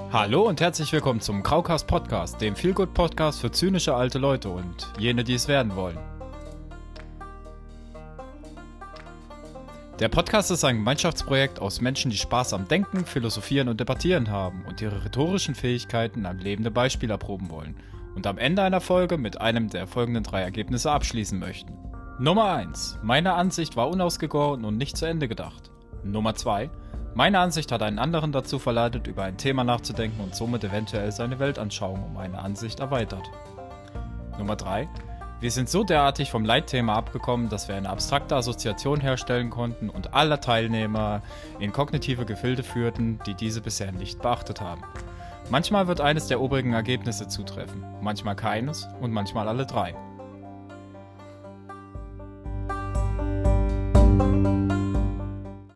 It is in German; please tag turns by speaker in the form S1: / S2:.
S1: Hallo und herzlich willkommen zum Crowcast Podcast, dem Feelgood Podcast für zynische alte Leute und jene, die es werden wollen. Der Podcast ist ein Gemeinschaftsprojekt aus Menschen, die Spaß am Denken, Philosophieren und Debattieren haben und ihre rhetorischen Fähigkeiten am lebenden Beispiel erproben wollen und am Ende einer Folge mit einem der folgenden 3 Ergebnisse abschließen möchten. Nummer 1. Meine Ansicht war unausgegoren und nicht zu Ende gedacht. Nummer 2. Meine Ansicht hat einen anderen dazu verleitet, über ein Thema nachzudenken und somit eventuell seine Weltanschauung um eine Ansicht erweitert. Nummer 3. Wir sind so derartig vom Leitthema abgekommen, dass wir eine abstrakte Assoziation herstellen konnten und alle Teilnehmer in kognitive Gefilde führten, die diese bisher nicht beachtet haben. Manchmal wird eines der obigen Ergebnisse zutreffen, manchmal keines und manchmal alle 3.